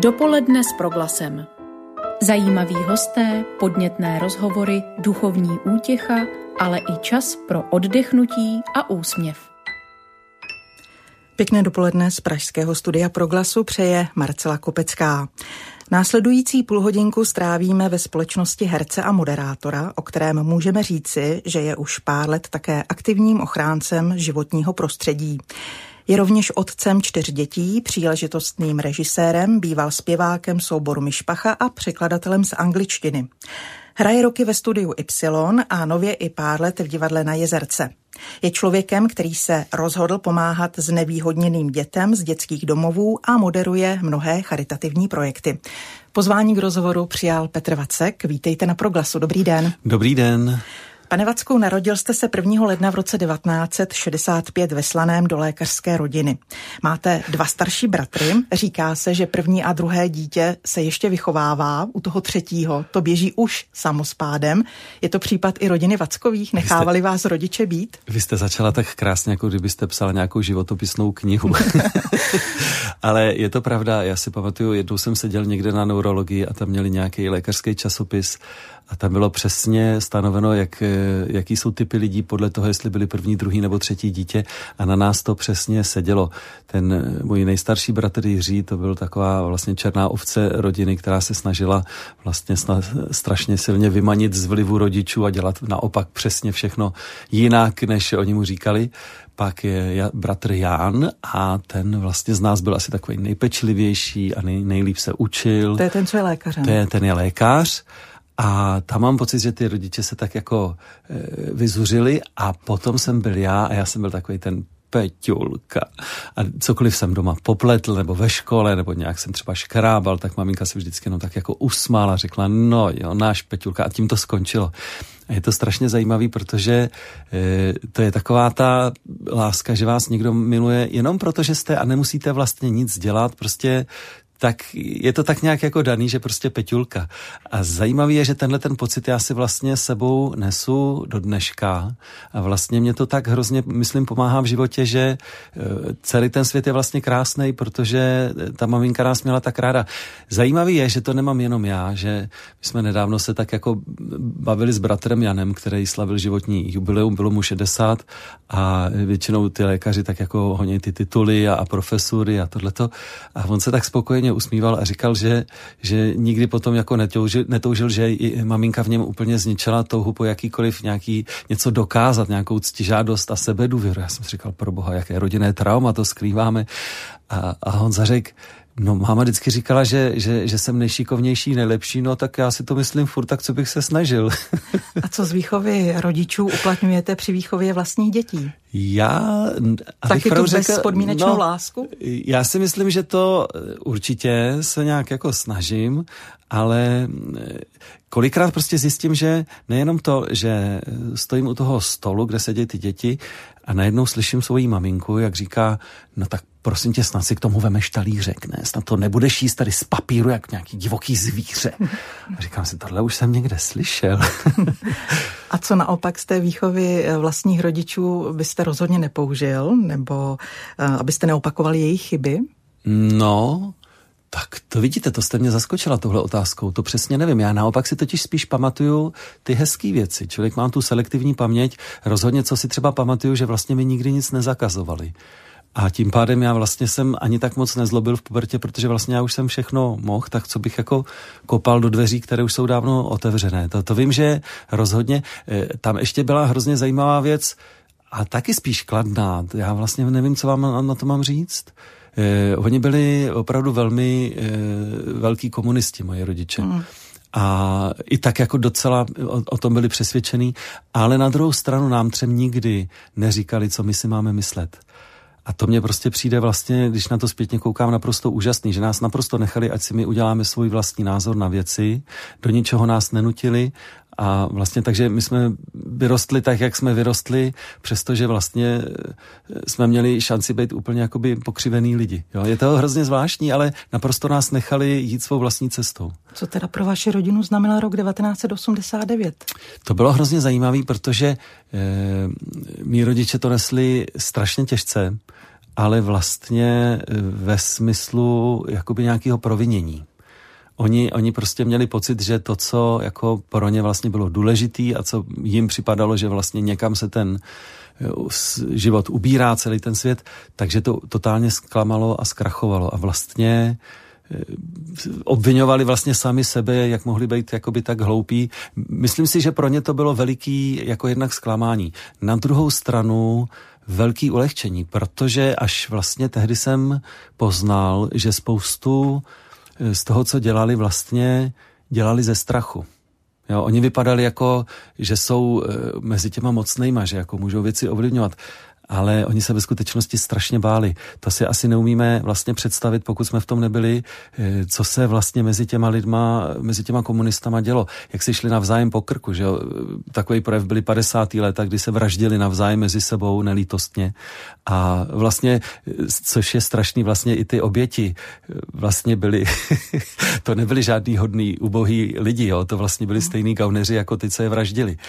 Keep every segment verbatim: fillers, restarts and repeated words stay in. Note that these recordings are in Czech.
Dopoledne s Proglasem. Zajímaví hosté, podnětné rozhovory, duchovní útěcha, ale i čas pro oddechnutí a úsměv. Pěkné dopoledne z pražského studia Proglasu přeje Marcela Kopecká. Následující půlhodinku strávíme ve společnosti herce a moderátora, o kterém můžeme říci, že je už pár let také aktivním ochráncem životního prostředí. Je rovněž otcem čtyř dětí, příležitostným režisérem, býval zpěvákem souboru Myšpacha a překladatelem z angličtiny. Hraje roky ve studiu Y a nově i pár let v divadle Na Jezerce. Je člověkem, který se rozhodl pomáhat znevýhodněným dětem z dětských domovů a moderuje mnohé charitativní projekty. Pozvání k rozhovoru přijal Petr Vacek. Vítejte na Proglasu. Dobrý den. Dobrý den. Pane Vacku, narodil jste se prvního ledna v roce devatenáct set šedesát pět ve Slaném do lékařské rodiny. Máte dva starší bratry. Říká se, že první a druhé dítě se ještě vychovává. U toho třetího to běží už samospádem. Je to případ i rodiny Vackových? Nechávali vás rodiče být? Vy jste začala tak krásně, jako kdybyste psala nějakou životopisnou knihu. Ale je to pravda. Já si pamatuju, jednou jsem seděl někde na neurologii a tam měli nějaký lékařský časopis a tam bylo přesně stanoveno, jak, jaký jsou typy lidí podle toho, jestli byli první, druhý nebo třetí dítě, a na nás to přesně sedělo. Ten můj nejstarší bratr Jiří, to byl taková vlastně černá ovce rodiny, která se snažila vlastně strašně silně vymanit z vlivu rodičů a dělat naopak přesně všechno jinak, než oni mu říkali. Pak je bratr Jan a ten vlastně z nás byl asi takový nejpečlivější a nej, nejlíp se učil. To je ten, co je lékařem. To je, ten je lékař. A tam mám pocit, že ty rodiče se tak jako e, vyzuřili a potom jsem byl já a já jsem byl takový ten Peťulka. A cokoliv jsem doma popletl, nebo ve škole, nebo nějak jsem třeba škrábal, tak maminka se vždycky no tak jako usmála, řekla, no jo, náš Peťulka, a tím to skončilo. A je to strašně zajímavý, protože e, to je taková ta láska, že vás někdo miluje jenom proto, že jste a nemusíte vlastně nic dělat, prostě tak je to tak nějak jako daný, že prostě Peťulka. A zajímavý je, že tenhle ten pocit já si vlastně sebou nesu do dneška a vlastně mě to tak hrozně, myslím, pomáhá v životě, že celý ten svět je vlastně krásnej, protože ta maminka nás měla tak ráda. Zajímavý je, že to nemám jenom já, že my jsme nedávno se tak jako bavili s bratrem Janem, který slavil životní jubileum, bylo mu šedesát a většinou ty lékaři tak jako honí ty tituly a, a profesury a tohleto. A on se tak spokojeně usmíval a říkal, že, že nikdy potom jako netoužil, netoužil, že i maminka v něm úplně zničila touhu po jakýkoliv nějaký něco dokázat, nějakou ctižádost a sebedůvěru. Já jsem si říkal, proboha, jaké rodinné trauma to skrýváme. A, a Honza řekl, no máma vždycky říkala, že, že, že jsem nejšikovnější, nejlepší, no tak já si to myslím furt, tak co bych se snažil. A co z výchovy rodičů uplatňujete při výchově vlastních dětí? Já... Taky tu bezpodmínečnou no, lásku? Já si myslím, že to určitě se nějak jako snažím, ale kolikrát prostě zjistím, že nejenom to, že stojím u toho stolu, kde sedí ty děti a najednou slyším svoji maminku, jak říká, no tak prosím tě, snad si k tomu vemeš talířek, ne? Snad to nebudeš jíst tady z papíru, jak nějaký divoký zvíře. A říkám si, tohle už jsem někde slyšel. A co naopak z té výchovy vlastních rodičů byste rozhodně nepoužil, nebo uh, abyste neopakovali jejich chyby? No... Tak to vidíte, to jste mě zaskočila tohle otázkou, to přesně nevím. Já naopak si totiž spíš pamatuju ty hezký věci. Člověk má tu selektivní paměť, rozhodně co si třeba pamatuju, že vlastně mi nikdy nic nezakazovali. A tím pádem já vlastně jsem ani tak moc nezlobil v pubertě, protože vlastně já už jsem všechno mohl, tak co bych jako kopal do dveří, které už jsou dávno otevřené. To, to vím, že rozhodně, tam ještě byla hrozně zajímavá věc a taky spíš kladná. Já vlastně nevím, co vám na, na to mám říct. Eh, oni byli opravdu velmi eh, velký komunisti, moji rodiče. Mm. A i tak jako docela o, o tom byli přesvědčení, ale na druhou stranu nám třem nikdy neříkali, co my si máme myslet. A to mně prostě přijde vlastně, když na to zpětně koukám, naprosto úžasný, že nás naprosto nechali, ať si my uděláme svůj vlastní názor na věci, do ničeho nás nenutili. A vlastně takže my jsme vyrostli tak, jak jsme vyrostli, přestože vlastně jsme měli šanci být úplně jakoby pokřivený lidi. Jo? Je to hrozně zvláštní, ale naprosto nás nechali jít svou vlastní cestou. Co teda pro vaši rodinu znamenal rok devatenáct set osmdesát devět? To bylo hrozně zajímavý, protože e, mí rodiče to nesli strašně těžce ale vlastně ve smyslu jakoby nějakého provinění. Oni, oni prostě měli pocit, že to, co jako pro ně vlastně bylo důležitý a co jim připadalo, že vlastně někam se ten život ubírá, celý ten svět, takže to totálně zklamalo a zkrachovalo. A vlastně obviňovali vlastně sami sebe, jak mohli být jakoby tak hloupí. Myslím si, že pro ně to bylo veliký jako jednak zklamání. Na druhou stranu velký ulehčení, protože až vlastně tehdy jsem poznal, že spoustu z toho, co dělali, vlastně dělali ze strachu. Jo, oni vypadali jako, že jsou mezi těma mocnejma, že jako můžou věci ovlivňovat, ale oni se ve skutečnosti strašně báli. To si asi neumíme vlastně představit, pokud jsme v tom nebyli, co se vlastně mezi těma lidma, mezi těma komunistama dělo. Jak si šli navzájem po krku, že jo? Takový projev byly padesátá léta, kdy se vraždili navzájem mezi sebou nelítostně. A vlastně, což je strašný, vlastně i ty oběti vlastně byli, to nebyli žádný hodný, ubohý lidi, jo? To vlastně byli stejný gauneři, jako ty, co je vraždili.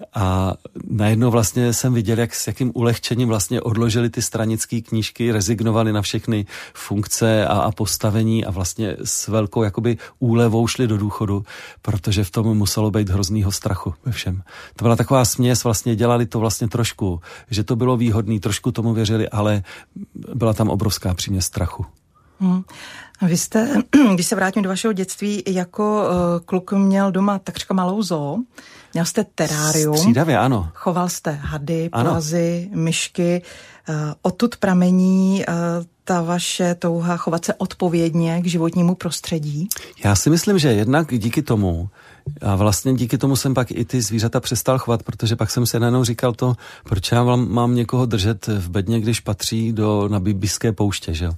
A najednou vlastně jsem viděl, jak s jakým ulehčením vlastně odložili ty stranické knížky, rezignovali na všechny funkce a, a postavení a vlastně s velkou jakoby úlevou šli do důchodu, protože v tom muselo být hroznýho strachu ve všem. To byla taková směs, vlastně dělali to vlastně trošku, že to bylo výhodný, trošku tomu věřili, ale byla tam obrovská příměs strachu. Hmm. Vy jste, když se vrátím do vašeho dětství, jako uh, kluk měl doma takřka malou zoo, měl jste terárium. Střídavě, ano. Choval jste hady, plazy, myšky. Uh, odtud pramení uh, ta vaše touha chovat se odpovědně k životnímu prostředí? Já si myslím, že jednak díky tomu, a vlastně díky tomu jsem pak i ty zvířata přestal chovat, protože pak jsem se najednou říkal to, proč já mám, mám někoho držet v bedně, když patří do Nabíbiské pouště, že jo.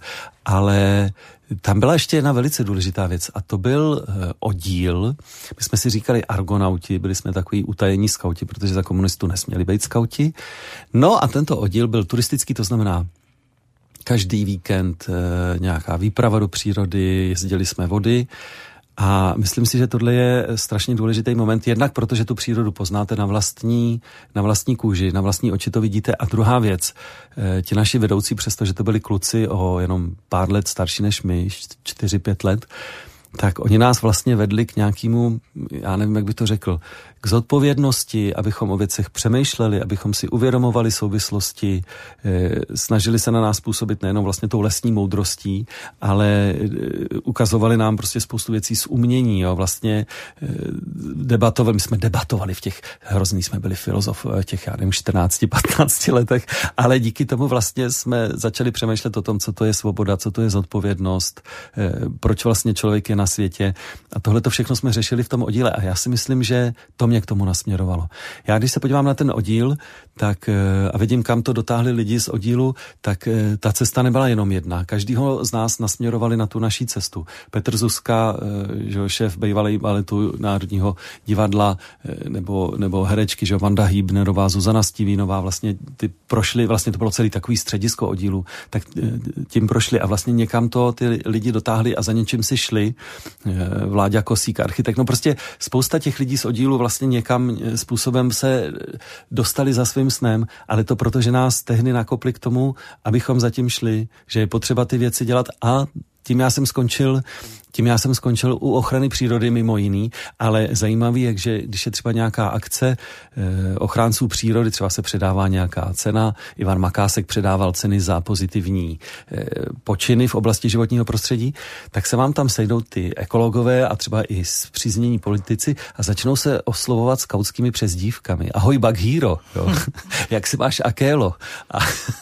Ale tam byla ještě jedna velice důležitá věc a to byl uh, oddíl. My jsme si říkali argonauti, byli jsme takový utajení skauti, protože za komunistů nesměli být skauti. No a tento oddíl byl turistický, to znamená každý víkend uh, nějaká výprava do přírody, jezdili jsme vody. A myslím si, že tohle je strašně důležitý moment, jednak protože tu přírodu poznáte na vlastní, na vlastní kůži, na vlastní oči to vidíte. A druhá věc, ti naši vedoucí, přestože to byli kluci o jenom pár let starší než my, čtyři, pět let, tak oni nás vlastně vedli k nějakému, já nevím, jak bych to řekl, k zodpovědnosti, abychom o věcech přemýšleli, abychom si uvědomovali souvislosti, snažili se na nás působit nejenom vlastně tou lesní moudrostí, ale ukazovali nám prostě spoustu věcí z umění, jo, vlastně debatovali, my jsme debatovali v těch, hrozný jsme byli filozof v těch, já nevím, čtrnácti, patnácti letech, ale díky tomu vlastně jsme začali přemýšlet o tom, co to je svoboda, co to je zodpovědnost, proč vlastně člověk je na světě a tohle to všechno jsme řešili v tom oddíle a já si myslím, že to mě k tomu nasměrovalo. Já když se podívám na ten oddíl, tak a vidím, kam to dotáhli lidi z oddílu, tak ta cesta nebyla jenom jedna. Každýho z nás nasměrovali na tu naší cestu. Petr Zuzka, že šéf bývalý baletu Národního divadla, nebo, nebo herečky, že Vanda Hýbnerová, Zuzana Stivínová, vlastně ty prošli, vlastně to bylo celý takový středisko oddílu, tak tím prošli a vlastně někam to ty lidi dotáhli a za něčím si šli. Vláďa Kosík, architekt, no prostě spousta těch lidí z oddílu vlastně někam způsobem se dostali za svým snem, ale to proto, že nás tehdy nakopli k tomu, abychom zatím šli, že je potřeba ty věci dělat a tím já jsem skončil, tím já jsem skončil u ochrany přírody mimo jiný, ale zajímavý je, že když je třeba nějaká akce eh, ochránců přírody, třeba se předává nějaká cena, Ivan Makásek předával ceny za pozitivní eh, počiny v oblasti životního prostředí, tak se vám tam sejdou ty ekologové a třeba i spříznění politici a začnou se oslovovat skautskými přezdívkami. Ahoj Baghýro, jo. Jak se máš Akélo? A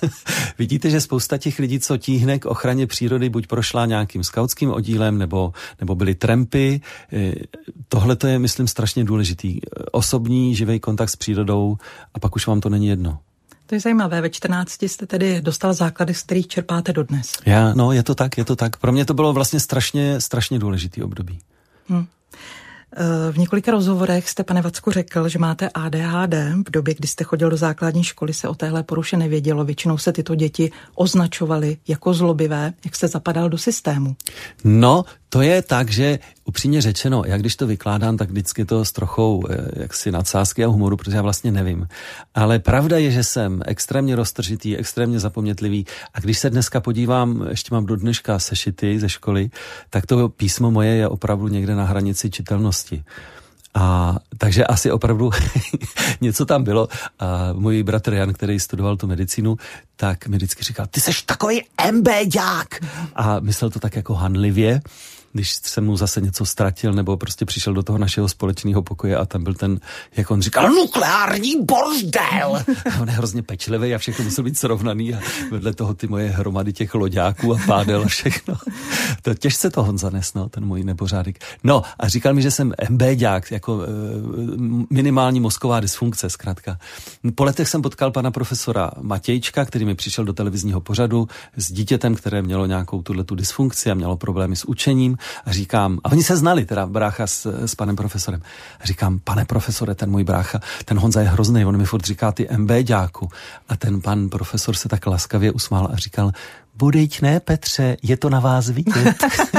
vidíte, že spousta těch lidí, co tíhne k ochraně přírody, buď prošla nějakým skautským oddílem, nebo nebo byly trampy. Tohle to je, myslím, strašně důležitý. Osobní, živý kontakt s přírodou a pak už vám to není jedno. To je zajímavé. Ve čtrnácti jste tedy dostal základy, z kterých čerpáte dodnes. Já, no, je to tak, je to tak. Pro mě to bylo vlastně strašně, strašně důležitý období. Hmm. V několika rozhovorech jste, pane Vacku, řekl, že máte A D H D. V době, kdy jste chodil do základní školy, se o téhle poruše nevědělo. Většinou se tyto děti označovaly jako zlobivé. Jak jste zapadal do systému? No, to je tak, že upřímně řečeno, jak když to vykládám, tak vždycky to s trochou jaksi nadsázky a humoru, protože já vlastně nevím. Ale pravda je, že jsem extrémně roztržitý, extrémně zapomnětlivý a když se dneska podívám, ještě mám do dneška sešity ze školy, tak to písmo moje je opravdu někde na hranici čitelnosti. A takže asi opravdu něco tam bylo. A můj bratr Jan, který studoval tu medicínu, tak mi vždycky říkal, ty seš takový embéďák. A myslel to tak jako hanlivě, když jsem mu zase něco ztratil, nebo prostě přišel do toho našeho společného pokoje a tam byl ten, jak on říkal, nukleární bordel. A on je hrozně pečlivý a všechno musel být srovnaný a vedle toho ty moje hromady těch loďáků a pádel a všechno. To těžce to Honza nes, no, ten můj nebořádek. No a říkal mi, že jsem embéďák, jako e, minimální mozková dysfunkce, zkrátka. Po letech jsem potkal pana profesora Matějčka, který mi přišel do televizního pořadu s dítětem, které mělo nějakou tuhletu dysfunkci a mělo problémy s učením. A říkám, a oni se znali, teda brácha s, s panem profesorem. A říkám, pane profesore, ten můj brácha, ten Honza je hrozný, on mi furt říká ty embéďáku. A ten pan profesor se tak laskavě usmál a říkal, budejť ne, Petře, je to na vás vidět.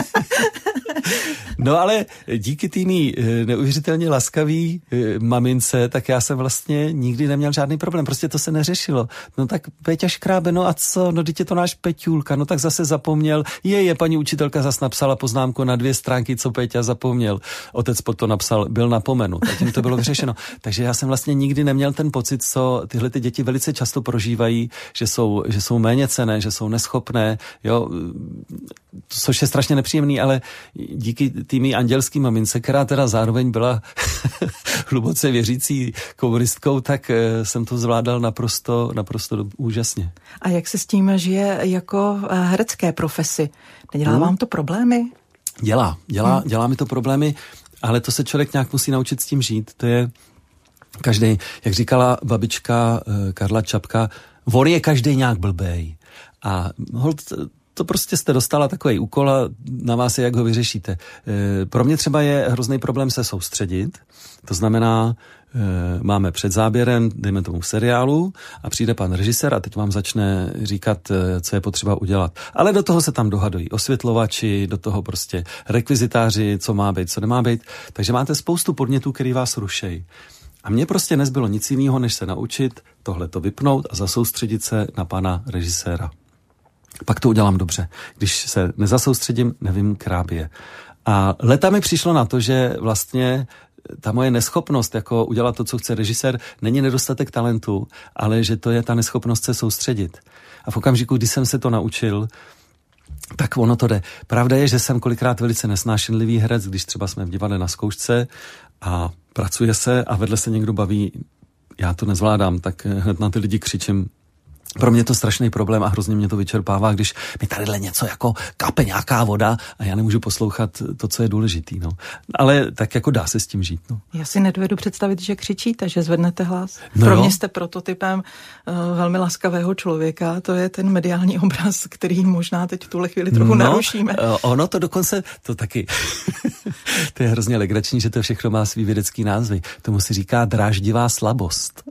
No ale díky tými neuvěřitelně laskavý mamince, tak já jsem vlastně nikdy neměl žádný problém, prostě to se neřešilo. No tak Péťa škrábe, no a co, no teď je to náš Peťulka, no tak zase zapomněl, je, je, paní učitelka zas napsala poznámku na dvě stránky, co Péťa zapomněl. Otec pod to napsal, byl napomenut, tak tím to bylo vyřešeno. Takže já jsem vlastně nikdy neměl ten pocit, co tyhle ty děti velice často prožívají, že jsou, že jsou méněcenné, že jsou neschopné, jo, což je strašně nepříjemný, ale díky tými andělský mamince, která teda zároveň byla hluboce věřící komunistkou, tak jsem to zvládal naprosto, naprosto úžasně. A jak se s tím žije jako herecké profesi? Nedělá hmm. vám to problémy? Dělá, dělá, hmm. dělá mi to problémy, ale to se člověk nějak musí naučit s tím žít. To je každý, jak říkala babička Karla Čapka, on je každý nějak blbej. A hold, to prostě jste dostala takový úkol a na vás je, jak ho vyřešíte. E, pro mě třeba je hrozný problém se soustředit, to znamená, e, máme před záběrem, dejme tomu v seriálu a přijde pan režisér a teď vám začne říkat, e, co je potřeba udělat. Ale do toho se tam dohadují osvětlovači, do toho prostě rekvizitáři, co má být, co nemá být, takže máte spoustu podnětů, který vás rušejí. A mně prostě nezbylo nic jiného, než se naučit tohleto vypnout a zasoustředit se na pana režiséra. Pak to udělám dobře. Když se nezasoustředím, nevím krábě. A leta mi přišlo na to, že vlastně ta moje neschopnost jako udělat to, co chce režisér, není nedostatek talentu, ale že to je ta neschopnost se soustředit. A v okamžiku, kdy jsem se to naučil, tak ono to jde. Pravda je, že jsem kolikrát velice nesnášenlivý herec, když třeba jsme v divadle na zkoušce a pracuje se a vedle se někdo baví, já to nezvládám, tak hned na ty lidi křičím. Pro mě je to strašný problém a hrozně mě to vyčerpává, když mi tadyhle něco jako kape nějaká voda a já nemůžu poslouchat to, co je důležitý. No. Ale tak jako dá se s tím žít. No. Já si nedovedu představit, že křičíte, že zvednete hlas. No Pro jo. mě jste prototypem uh, velmi laskavého člověka. To je ten mediální obraz, který možná teď v tuhle chvíli trochu no, narušíme. Uh, ono to dokonce, to taky, to je hrozně legrační, že to všechno má svý vědecký názvy. Tomu se říká dráždivá slabost.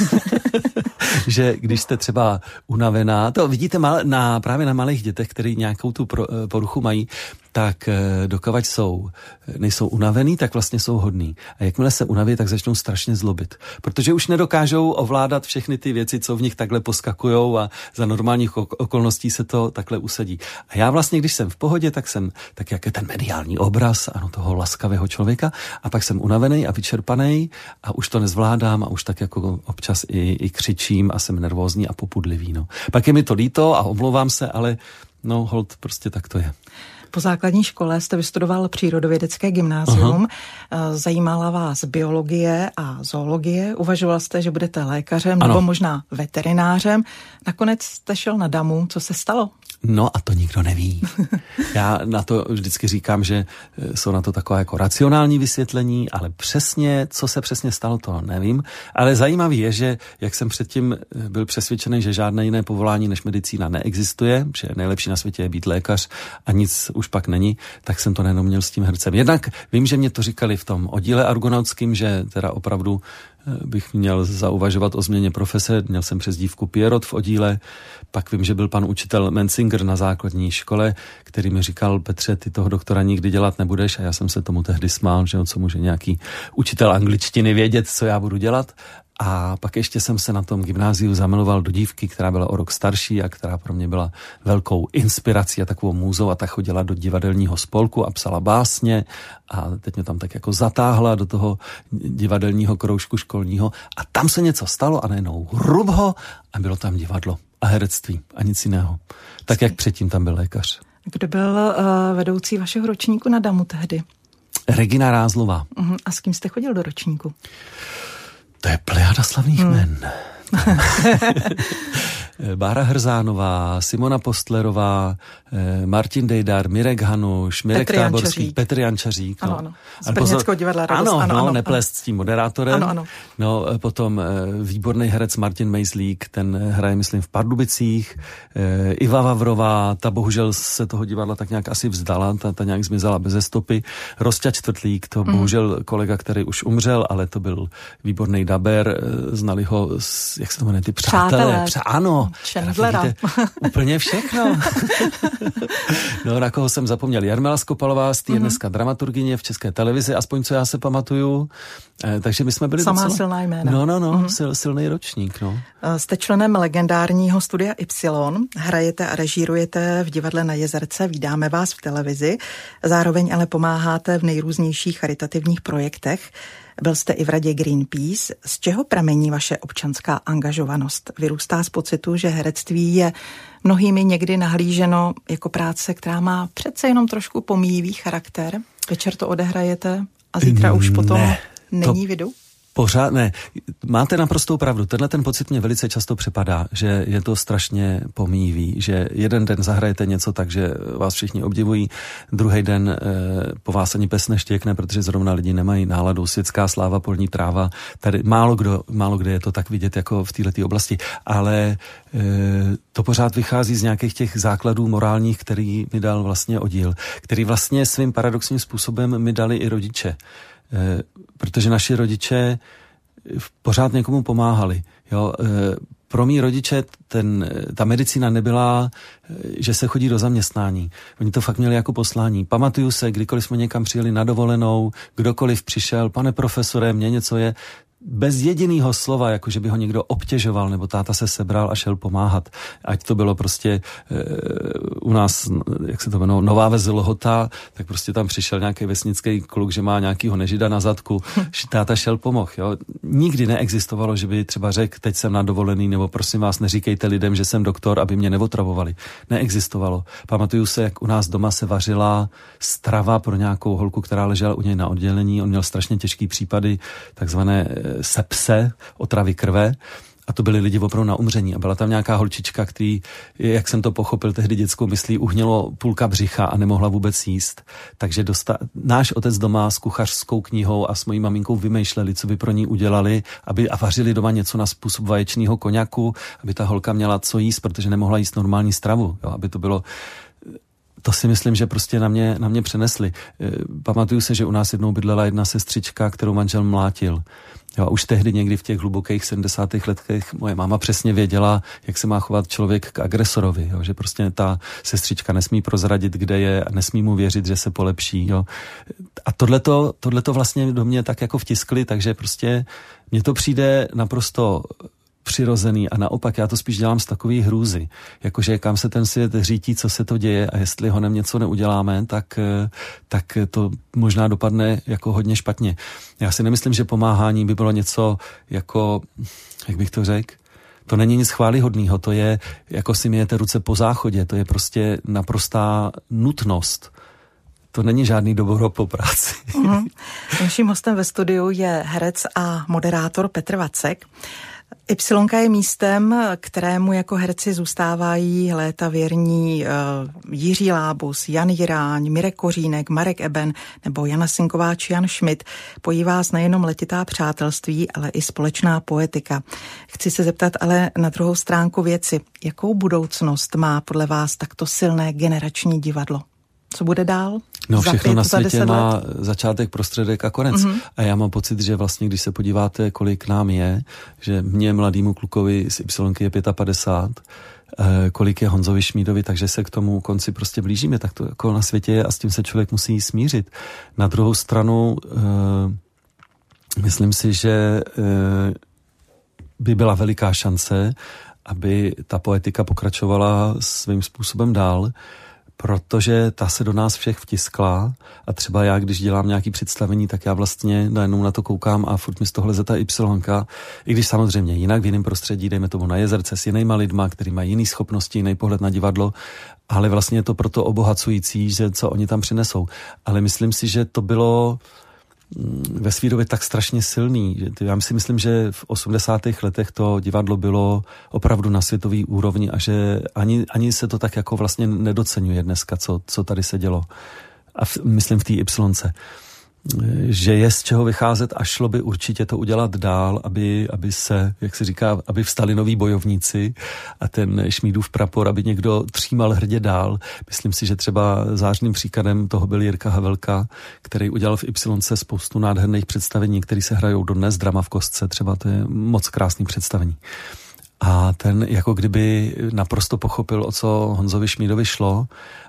Že když jste třeba unavená, to vidíte na, právě na malých dětech, který nějakou tu poruchu mají, tak dokavať jsou, nejsou unavený, tak vlastně jsou hodný. A jakmile se unaví, tak začnou strašně zlobit. Protože už nedokážou ovládat všechny ty věci, co v nich takhle poskakujou a za normálních okolností se to takhle usadí. A já vlastně, když jsem v pohodě, tak jsem tak jak je ten mediální obraz, ano, toho laskavého člověka, a pak jsem unavený a vyčerpaný a už to nezvládám a už tak jako občas i, i křičím a jsem nervózní a popudlivý. No. Pak je mi to líto a omlouvám se, ale no hold, prostě tak to je. Po základní škole jste vystudoval přírodovědecké gymnázium, Aha. zajímala vás biologie a zoologie, uvažoval jste, že budete lékařem ano. nebo možná veterinářem. Nakonec jste šel na damu, co se stalo? No a to nikdo neví. Já na to vždycky říkám, že jsou na to taková jako racionální vysvětlení, ale přesně, co se přesně stalo, to nevím. Ale zajímavý je, že jak jsem předtím byl přesvědčený, že žádné jiné povolání než medicína neexistuje, že nejlepší na světě je být lékař a nic už pak není, tak jsem to nejenom měl s tím hercem. Jednak vím, že mě to říkali v tom oddíle argonautským, že teda opravdu bych měl zauvažovat o změně profese. Měl jsem přezdívku Pierrot v oddíle, pak vím, že byl pan učitel Menzinger na základní škole, který mi říkal, Petře, ty toho doktora nikdy dělat nebudeš, a já jsem se tomu tehdy smál, že co může nějaký učitel angličtiny vědět, co já budu dělat. A pak ještě jsem se na tom gymnáziu zamiloval do dívky, která byla o rok starší a která pro mě byla velkou inspirací a takovou můzou, a ta chodila do divadelního spolku a psala básně a teď mě tam tak jako zatáhla do toho divadelního kroužku školního a tam se něco stalo a najednou hrubho a bylo tam divadlo a herectví a nic jiného. Tak jak předtím tam byl lékař. Kdo byl uh, vedoucí vašeho ročníku na Damu tehdy? Regina Rázlová. Uh-huh. A s kým jste chodil do ročníku? To je plejada slavných hmm. men. Bára Hrzánová, Simona Postlerová, Martin Dejdar, Mirek Hanuš, Mirek Petr Táborský, Jančařík. Petr Jančařík. No. Ano, ano. Z Brněnského divadla Radost. Ano, ano, no, ano, neplést s tím moderátorem. Ano, ano. No, potom výborný herec Martin Mejzlík, ten hraje, myslím, v Pardubicích. Iva Vavrová, ta bohužel se toho divadla tak nějak asi vzdala, ta, ta nějak zmizela beze stopy. Rosťa Čtvrtlík, to mm. bohužel kolega, který už umřel, ale to byl výborný daber, znali ho, z, jak se to jmenuje, ty přátelé. Přátelé. Přá, ano. Chandlera. Úplně všechno. No, na koho jsem zapomněl. Jarmila Skopalová, z té mm-hmm. dneska dramaturgyně v České televizi, aspoň co já se pamatuju. E, takže my jsme byli Samá docela... silná jména. No, no, no, mm-hmm. sil, silný ročník, no. Jste členem legendárního Studia Y, hrajete a režírujete v divadle na Jezerce, vídáme vás v televizi, zároveň ale pomáháte v nejrůznějších charitativních projektech. Byl jste i v radě Greenpeace. Z čeho pramení vaše občanská angažovanost? Vyrůstá z pocitu, že herectví je mnohými někdy nahlíženo jako práce, která má přece jenom trošku pomíjivý charakter. Večer to odehrajete a zítra už potom ne, není to... vidu? Pořád ne. Máte naprostou pravdu. Tenhle ten pocit mě velice často přepadá, že je to strašně pomíjivý, že jeden den zahrajete něco tak, že vás všichni obdivují, druhý den e, po vás ani pes neštěkne, protože zrovna lidi nemají náladu. Světská sláva, polní tráva. Tady málo kdo, málo kde je to tak vidět jako v této oblasti. Ale e, to pořád vychází z nějakých těch základů morálních, který mi dal vlastně oddíl, který vlastně svým paradoxním způsobem mi dali i rodiče. E, protože naši rodiče pořád někomu pomáhali. Jo? E, pro mý rodiče ten, ta medicína nebyla, že se chodí do zaměstnání. Oni to fakt měli jako poslání. Pamatuju se, kdykoliv jsme někam přijeli na dovolenou, kdokoliv přišel, pane profesore, mně něco je, bez jediného slova, jako že by ho někdo obtěžoval, nebo táta se sebral a šel pomáhat. Ať to bylo prostě e, u nás, jak se to jmenuje, Nová Ves Lhota, tak prostě tam přišel nějaký vesnický kluk, že má nějakýho nežida na zadku, táta šel pomohl. Jo. Nikdy neexistovalo, že by třeba řekl, teď jsem na dovolený, nebo prosím vás, neříkejte lidem, že jsem doktor, aby mě neotravovali. Neexistovalo. Pamatuju se, jak u nás doma se vařila strava pro nějakou holku, která ležela u něj na oddělení. On měl strašně těžký případy, takzvané sepse, otravy krve, a to byli lidi opravdu na umření. A byla tam nějaká holčička, který, jak jsem to pochopil, tehdy dětskou myslí, uhnělo půlka břicha a nemohla vůbec jíst. Takže dosta... náš otec doma s kuchařskou knihou a s mojí maminkou vymýšleli, co by pro ní udělali, aby a vařili doma něco na způsob vaječného koňaku, aby ta holka měla co jíst, protože nemohla jíst normální stravu, jo, aby to bylo... To si myslím, že prostě na mě, na mě přenesli. Pamatuju se, že u nás jednou bydlela jedna sestřička, kterou manžel mlátil. Jo, a už tehdy někdy v těch hlubokých sedmdesátých letech moje máma přesně věděla, jak se má chovat člověk k agresorovi. Jo, že prostě ta sestřička nesmí prozradit, kde je, a nesmí mu věřit, že se polepší. Jo. A tohleto, tohleto vlastně do mě tak jako vtiskli, takže prostě mně to přijde naprosto přirozený a naopak já to spíš dělám z takový hrůzy. Jakože kam se ten svět řítí, co se to děje a jestli ho nem něco neuděláme, tak, tak to možná dopadne jako hodně špatně. Já si nemyslím, že pomáhání by bylo něco jako, jak bych to řekl, to není nic chválihodného, to je, jako si myjete ruce po záchodě, to je prostě naprostá nutnost. To není žádný dobro po práci. Mm. Naším hostem ve studiu je herec a moderátor Petr Vacek. Ypsilonka je místem, kterému jako herci zůstávají léta věrní uh, Jiří Lábus, Jan Jiráň, Mirek Kořínek, Marek Eben nebo Jana Sinková či Jan Schmidt. Pojí vás nejenom letitá přátelství, ale i společná poetika. Chci se zeptat ale na druhou stránku věci. Jakou budoucnost má podle vás takto silné generační divadlo? Co bude dál? No všechno pět, na světě má let? začátek, prostředek a konec. Mm-hmm. A já mám pocit, že vlastně, když se podíváte, kolik nám je, že mě, mladýmu klukovi z Ypsilonky je padesát pět, kolik je Honzovi Šmídovi, takže se k tomu konci prostě blížíme, tak to jako na světě je a s tím se člověk musí smířit. Na druhou stranu uh, myslím si, že uh, by byla veliká šance, aby ta poetika pokračovala svým způsobem dál, protože ta se do nás všech vtiskla a třeba já, když dělám nějaký představení, tak já vlastně najednou na to koukám a furt mi z toho leze ta Ypsilonka, i když samozřejmě jinak v jiném prostředí, dejme tomu na Jezerce s jinýma lidma, který mají jiný schopnosti, jiný pohled na divadlo, ale vlastně je to proto obohacující, že co oni tam přinesou. Ale myslím si, že to bylo ve své době tak strašně silný. Já si myslím, že v osmdesátých letech to divadlo bylo opravdu na světový úrovni a že ani, ani se to tak jako vlastně nedoceňuje dneska, co, co tady se dělo. A v, myslím v té Ypsilonce. Že je z čeho vycházet a šlo by určitě to udělat dál, aby, aby se, jak se říká, aby vstali noví bojovníci a ten Šmídův prapor, aby někdo třímal hrdě dál. Myslím si, že třeba zářným příkladem toho byl Jirka Havelka, který udělal v Ypsilonce spoustu nádherných představení, které se hrajou dodnes, Drama v kostce, třeba to je moc krásný představení. A ten jako kdyby naprosto pochopil, o co Honzovi Šmídovi šlo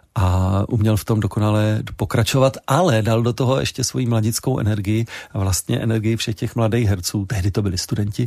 a uměl v tom dokonale pokračovat, ale dal do toho ještě svoji mladickou energii a vlastně energii všech těch mladých herců, tehdy to byli studenti,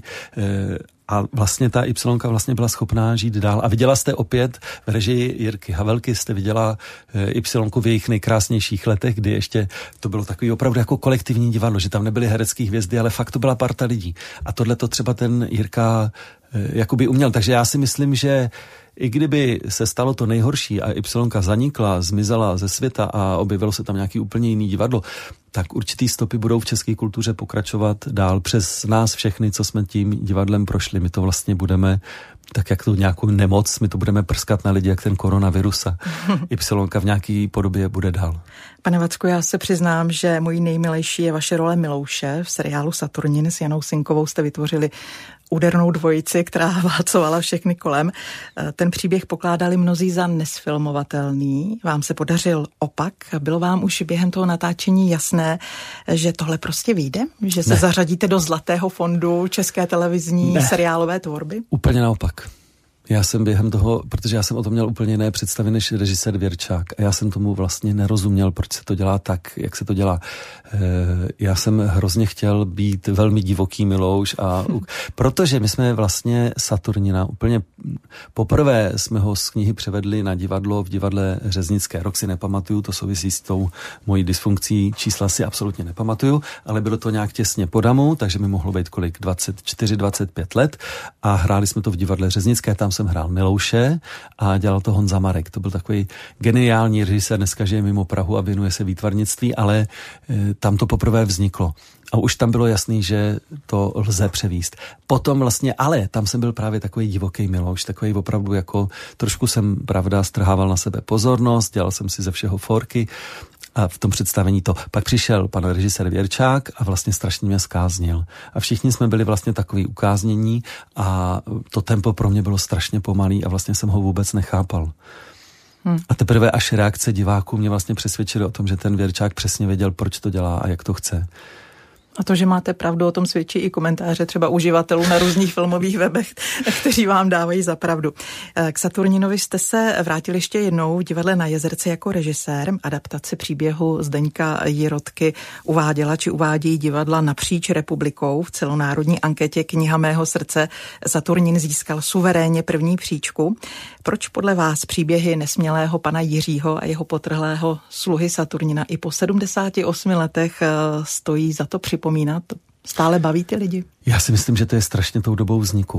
a vlastně ta Ypsilonka vlastně byla schopná žít dál. A viděla jste opět v režii Jirky Havelky, jste viděla Ypsilonku v jejich nejkrásnějších letech, kdy ještě to bylo takový opravdu jako kolektivní divadlo, že tam nebyly herecký hvězdy, ale fakt to byla parta lidí. A tohle to třeba ten Jirka jakoby uměl. Takže já si myslím, že i kdyby se stalo to nejhorší a Ypsilonka zanikla, zmizela ze světa a objevilo se tam nějaký úplně jiný divadlo, tak určitý stopy budou v české kultuře pokračovat dál přes nás všechny, co jsme tím divadlem prošli. My to vlastně budeme, tak jak tu nějakou nemoc, my to budeme prskat na lidi, jak ten koronavirus a Ypsilonka v nějaký podobě bude dál. Pane Vacku, já se přiznám, že mojí nejmilejší je vaše role Milouše. V seriálu Saturnin s Janou Sinkovou jste vytvořili údernou dvojici, která válcovala všechny kolem. Ten příběh pokládali mnozí za nesfilmovatelný. Vám se podařil opak. Bylo vám už během toho natáčení jasné, že tohle prostě vyjde? Že se ne. zařadíte do zlatého fondu české televizní ne. seriálové tvorby? Úplně naopak. Já jsem během toho, protože já jsem o tom měl úplně jiné představy než režisér Věrčák a já jsem tomu vlastně nerozuměl, proč se to dělá tak, jak se to dělá. Já jsem hrozně chtěl být velmi divoký Milouš a protože my jsme vlastně Saturnina úplně poprvé jsme ho z knihy převedli na divadlo v divadle Řeznické. Rok si nepamatuju, to souvisí s tou mojí dysfunkcí, čísla si absolutně nepamatuju, ale bylo to nějak těsně po damu, takže mi mohlo být kolik, dvacet čtyři dvacet pět let a hráli jsme to v divadle Řeznické, tam jsem hrál Milouše a dělal to Honza Marek. To byl takový geniální režisér, dneska žije mimo Prahu a věnuje se výtvarnictví, ale e, tam to poprvé vzniklo. A už tam bylo jasný, že to lze převíst. Potom vlastně, ale tam jsem byl právě takový divoký Milouš, takový opravdu jako, trošku jsem, pravda, strhával na sebe pozornost, dělal jsem si ze všeho forky a v tom představení to. Pak přišel pan režisér Věrčák a vlastně strašně mě zkáznil. A všichni jsme byli vlastně takový ukáznění a to tempo pro mě bylo strašně pomalý a vlastně jsem ho vůbec nechápal. Hmm. A teprve až reakce diváků mě vlastně přesvědčily o tom, že ten Věrčák přesně věděl, proč to dělá a jak to chce. A to, že máte pravdu, o tom svědčí i komentáře třeba uživatelů na různých filmových webech, kteří vám dávají za pravdu. K Saturninovi jste se vrátili ještě jednou v divadle na Jezerce jako režisér. Adaptaci příběhu Zdeňka Jirotky uváděla či uvádí divadla napříč republikou. V celonárodní anketě Kniha mého srdce Saturnin získal suverénně první příčku. Proč podle vás příběhy nesmělého pana Jiřího a jeho potrhlého sluhy Saturnina i po sedmdesáti osmi letech stojí za to připomínat? Stále baví ty lidi? Já si myslím, že to je strašně tou dobou vzniku.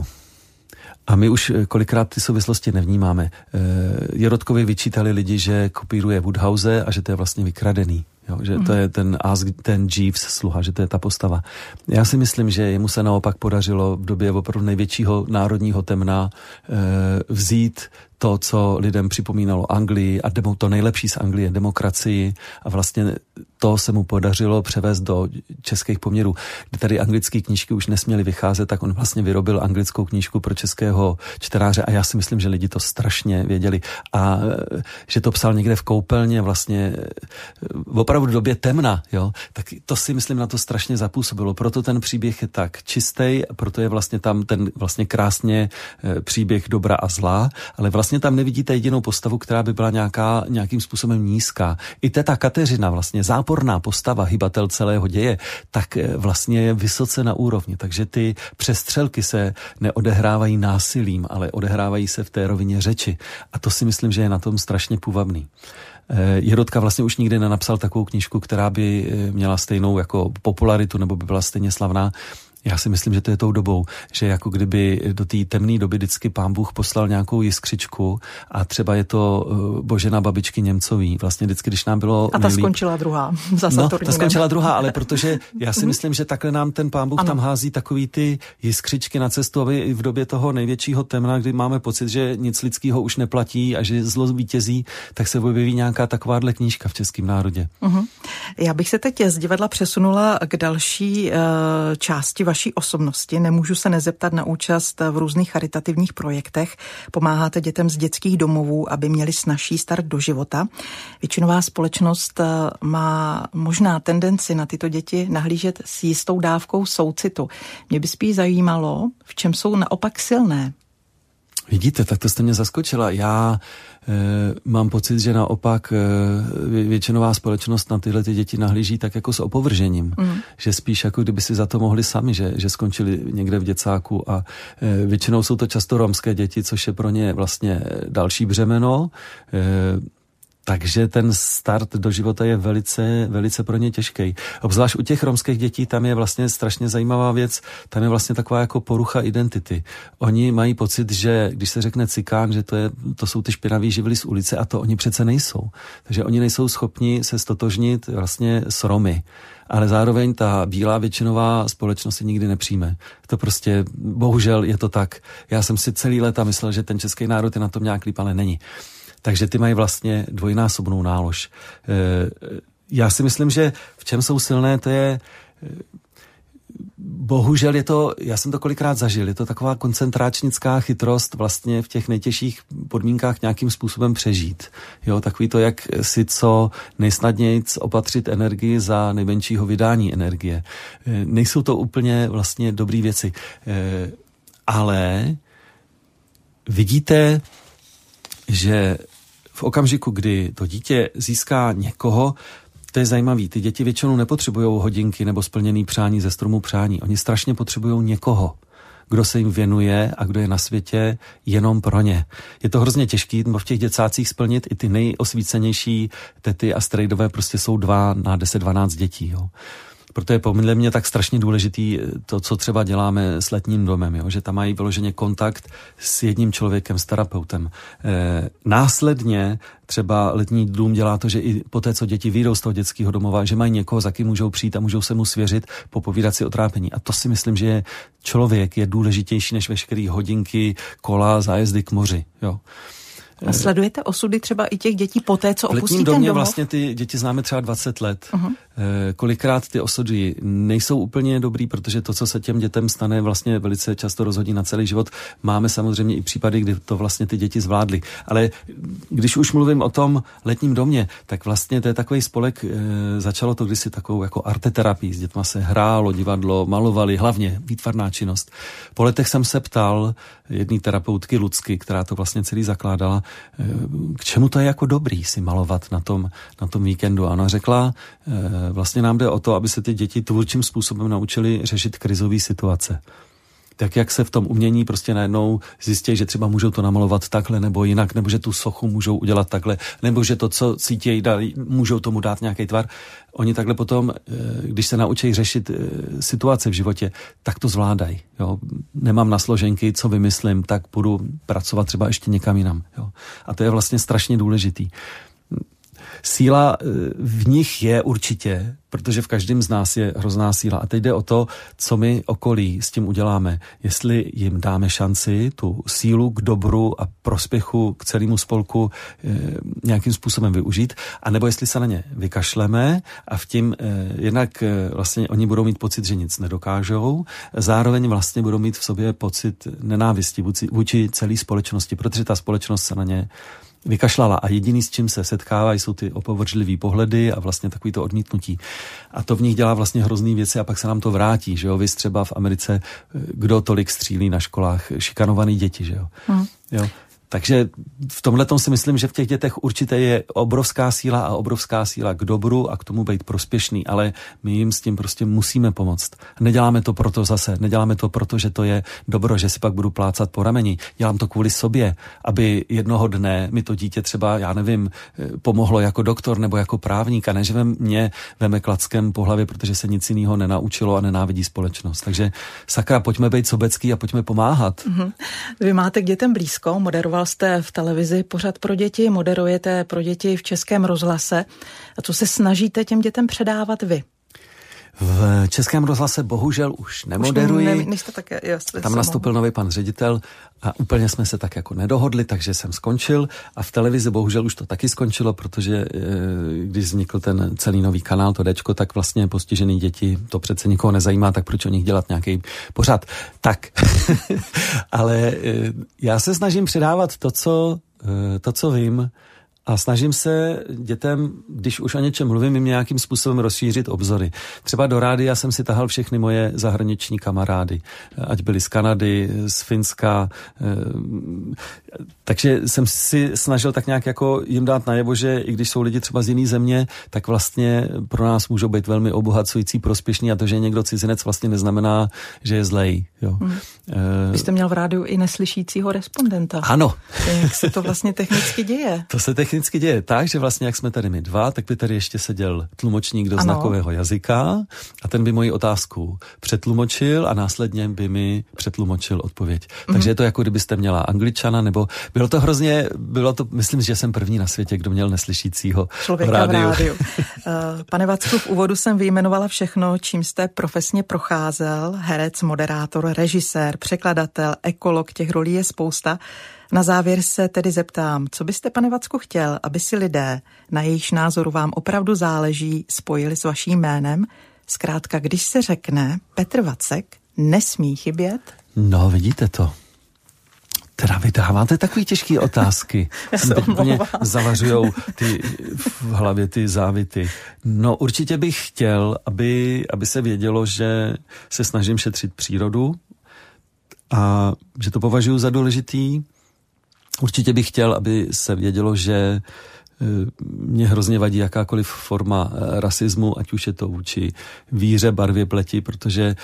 A my už kolikrát ty souvislosti nevnímáme. Jirotkovi vyčítali lidi, že kopíruje Woodhouse a že to je vlastně vykradený. Jo, že to je ten, ten Jeeves sluha, že to je ta postava. Já si myslím, že jemu se naopak podařilo v době opravdu největšího národního temna e, vzít to, co lidem připomínalo Anglii a demo, to nejlepší z Anglie, demokracii, a vlastně to se mu podařilo převést do českých poměrů. Kdy tady anglické knížky už nesměly vycházet, tak on vlastně vyrobil anglickou knížku pro českého čtenáře a já si myslím, že lidi to strašně věděli. A že to psal někde v koupelně vlastně opravdu v době temna, jo, tak to si myslím na to strašně zapůsobilo. Proto ten příběh je tak čistý, proto je vlastně tam ten vlastně krásně příběh dobra a zla, ale vlastně tam nevidíte jedinou postavu, která by byla nějaká, nějakým způsobem nízká. I teta Kateřina, vlastně záporná postava, hybatel celého děje, tak vlastně je vysoce na úrovni. Takže ty přestřelky se neodehrávají násilím, ale odehrávají se v té rovině řeči. A to si myslím, že je na tom strašně půvabný. Jirotka vlastně už nikdy nenapsal takovou knížku, která by měla stejnou jako popularitu nebo by byla stejně slavná. Já si myslím, že to je tou dobou, že jako kdyby do té temné doby vždycky Pán Bůh poslal nějakou jiskřičku a třeba je to Božena babičky Němcový. Vlastně vždycky, když nám bylo A ta nejlíp... skončila druhá za Saturnínem. No, ta skončila druhá, ale protože já si myslím, že takhle nám ten Pán Bůh ano. tam hází takový ty jiskřičky na cestu, aby i v době toho největšího temna, kdy máme pocit, že nic lidského už neplatí a že zlo vítězí, tak se objeví nějaká takováhle knížka v českém národě. Uh-huh. Já bych se teď z divadla přesunula k další uh, části vaší osobnosti. Nemůžu se nezeptat na účast v různých charitativních projektech. Pomáháte dětem z dětských domovů, aby měli snazší start do života. Většinová společnost má možná tendenci na tyto děti nahlížet s jistou dávkou soucitu. Mě by spíš zajímalo, v čem jsou naopak silné. Vidíte, tak to jste mě zaskočila. Já e, mám pocit, že naopak e, většinová společnost na tyhle ty děti nahlíží tak jako s opovržením. Mm. Že spíš jako kdyby si za to mohli sami, že, že skončili někde v děcáku a e, většinou jsou to často romské děti, což je pro ně vlastně další břemeno. E, Takže ten start do života je velice, velice pro ně těžký. Obzvlášť u těch romských dětí, tam je vlastně strašně zajímavá věc, tam je vlastně taková jako porucha identity. Oni mají pocit, že když se řekne cikán, že to, je, to jsou ty špinaví živly z ulice a to oni přece nejsou. Takže oni nejsou schopni se stotožnit vlastně s Romy. Ale zároveň ta bílá většinová společnost je nikdy nepřijme. To prostě, bohužel je to tak. Já jsem si celý léta myslel, že ten český národ je na tom nějak líp, ale není. Takže ty mají vlastně dvojnásobnou nálož. Já si myslím, že v čem jsou silné, to je, bohužel je to, já jsem to kolikrát zažil, je to taková koncentračnická chytrost vlastně v těch nejtěžších podmínkách nějakým způsobem přežít. Jo, takový to, jak si co nejsnadněji opatřit energii za nejmenšího vydání energie. Nejsou to úplně vlastně dobrý věci. Ale vidíte, že v okamžiku, kdy to dítě získá někoho, to je zajímavý, ty děti většinou nepotřebují hodinky nebo splněný přání ze stromu přání. Oni strašně potřebují někoho, kdo se jim věnuje a kdo je na světě jenom pro ně. Je to hrozně těžký v těch děcácích splnit, i ty nejosvícenější tety a strejdové prostě jsou dva na deset dvanáct dětí. Jo. Proto je podle mě tak strašně důležitý to, co třeba děláme s letním domem, jo? Že tam mají vyloženě kontakt s jedním člověkem, s terapeutem. E, následně třeba letní dům dělá to, že i po té, co děti vyjdou z toho dětského domova, že mají někoho, za kým můžou přijít a můžou se mu svěřit, popovídat si o trápení. A to si myslím, že je, člověk je důležitější než veškerý hodinky, kola, zájezdy k moři. Jo? A sledujete osudy třeba i těch dětí poté, co opustí ten domov? V letním domě vlastně ty děti známe třeba dvacet let. Uh-huh. Kolikrát ty osudy nejsou úplně dobrý, protože to, co se těm dětem stane, vlastně velice často rozhodí na celý život. Máme samozřejmě i případy, kdy to vlastně ty děti zvládly. Ale když už mluvím o tom letním domě, tak vlastně to je takový spolek, začalo to kdysi takovou jako arteterapii. S dětma se hrálo, divadlo, malovali, hlavně výtvarná činnost. Po letech jsem se ptal jedné terapeutky Lucky, která to vlastně celý zakládala, k čemu to je jako dobrý si malovat na tom, na tom víkendu. A ona řekla, vlastně nám jde o to, aby se ty děti tvůrčím způsobem naučili řešit krizové situace. Tak jak se v tom umění prostě najednou zjistí, že třeba můžou to namalovat takhle nebo jinak, nebo že tu sochu můžou udělat takhle, nebo že to, co cítějí, můžou tomu dát nějaký tvar. Oni takhle potom, když se naučí řešit situace v životě, tak to zvládají. Jo. Nemám na složenky, co vymyslím, tak budu pracovat třeba ještě někam jinam. Jo. A to je vlastně strašně důležitý. síla v nich je určitě, protože v každém z nás je hrozná síla. A teď jde o to, co my okolí s tím uděláme. Jestli jim dáme šanci, tu sílu k dobru a prospěchu k celému spolku e, nějakým způsobem využít, anebo jestli se na ně vykašleme a v tím e, jednak e, vlastně oni budou mít pocit, že nic nedokážou, zároveň vlastně budou mít v sobě pocit nenávisti vůči, vůči celé společnosti, protože ta společnost se na ně vykašlala a jediný, s čím se setkávají, jsou ty opovržlivý pohledy a vlastně takový to odmítnutí. A to v nich dělá vlastně hrozný věci a pak se nám to vrátí, že jo? Vy třeba v Americe, kdo tolik střílí na školách, šikanovaný děti, že jo? Hmm. Jo? Takže v tomhletom si myslím, že v těch dětech určitě je obrovská síla a obrovská síla k dobru a k tomu být prospěšný, ale my jim s tím prostě musíme pomoct. Neděláme to proto zase, neděláme to proto, že to je dobro, že si pak budu plácat po rameni. Dělám to kvůli sobě, aby jednoho dne mi to dítě třeba, já nevím, pomohlo jako doktor nebo jako právník a ne, že mě veme klackem po hlavě, protože se nic jiného nenaučilo a nenávidí společnost. Takže sakra, pojďme být sobecký a pojďme pomáhat. Mm-hmm. Vy máte k dětem blízko, moderoval jste v televizi pořad pro děti, moderujete pro děti v Českém rozhlase. A co se snažíte těm dětem předávat vy? V Českém rozhlase bohužel už nemoderuji. Už ne, nejste také, jasně, tam nastoupil nový pan ředitel a úplně jsme se tak jako nedohodli, takže jsem skončil a v televizi bohužel už to taky skončilo, protože když vznikl ten celý nový kanál, to Dčko, tak vlastně postižený děti, to přece nikoho nezajímá, tak proč o nich dělat nějaký pořad. Tak, ale já se snažím předávat to, co, to, co vím, a snažím se dětem, když už o něčem mluvím, jim nějakým způsobem rozšířit obzory. Třeba do rádia jsem si tahal všechny moje zahraniční kamarády, ať byli z Kanady, z Finska, takže jsem si snažil tak nějak jako jim dát najevo, že i když jsou lidi třeba z jiný země, tak vlastně pro nás můžou být velmi obohacující, prospěšný a to, že je někdo cizinec vlastně neznamená, že je zlej. Jo. Hmm. Vy jste měl v rádiu i neslyšícího respondenta. Ano. Jak se to vlastně technicky děje? To se technicky děje tak, že vlastně jak jsme tady my dva, tak by tady ještě seděl tlumočník do ano. znakového jazyka a ten by moji otázku přetlumočil a následně by mi přetlumočil odpověď. Mm. Takže je to jako kdybyste měla Angličana, nebo bylo to hrozně, bylo to, myslím, že jsem první na světě, kdo měl neslyšícího člověka v rádiu. V rádiu. Pane Vacku, v úvodu jsem vyjmenovala všechno, čím jste profesně procházel. Herec, moderátor, režisér, překladatel, ekolog, těch rolí je spousta. Na závěr se tedy zeptám, co byste, pane Vacku, chtěl, aby si lidé, na jejichž názoru vám opravdu záleží, spojili s vaším jménem? Zkrátka, když se řekne Petr Vacek, nesmí chybět? No, vidíte to. Teda vy dáváte takový těžký otázky. Mě zavařujou ty v hlavě ty závity. No určitě bych chtěl, aby, aby se vědělo, že se snažím šetřit přírodu a že to považuji za důležitý. Určitě bych chtěl, aby se vědělo, že mě hrozně vadí jakákoliv forma rasismu, ať už je to vůči víře, barvě pleti, protože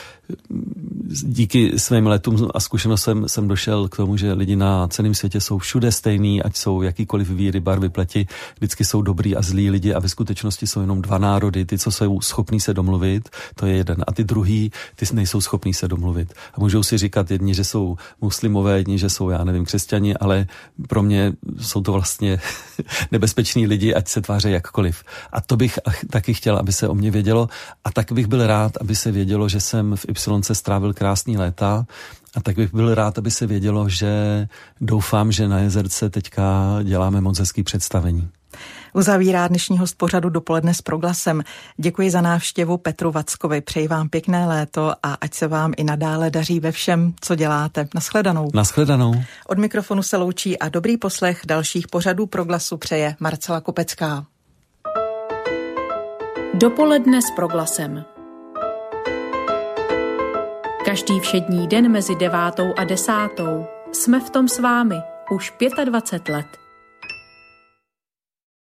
díky svým letům a zkušenostem jsem došel k tomu, že lidi na celém světě jsou všude stejný, ať jsou jakýkoliv víry, barvy pleti, vždycky jsou dobrý a zlí lidi a ve skutečnosti jsou jenom dva národy, ty, co jsou schopní se domluvit, to je jeden, a ty druhý, ty nejsou schopní se domluvit. A můžou si říkat jedni, že jsou muslimové, jedni, že jsou, já nevím, křesťani, ale pro mě jsou to vlastně nebezpečné lidi, ať se tváří jakkoliv. A to bych taky chtěl, aby se o mě vědělo. A tak bych byl rád, aby se vědělo, že jsem v Y strávil krásný léta. A tak bych byl rád, aby se vědělo, že doufám, že na Jezerce teďka děláme moc hezký představení. Uzavírá dnešní host pořadu Dopoledne s Proglasem. Děkuji za návštěvu Petru Vackovi. Přeji vám pěkné léto a ať se vám i nadále daří ve všem, co děláte. Naschledanou. Naschledanou. Od mikrofonu se loučí a dobrý poslech dalších pořadů Proglasu přeje Marcela Kopecká. Dopoledne s Proglasem. Každý všední den mezi devátou a desátou jsme v tom s vámi už dvacet pět let.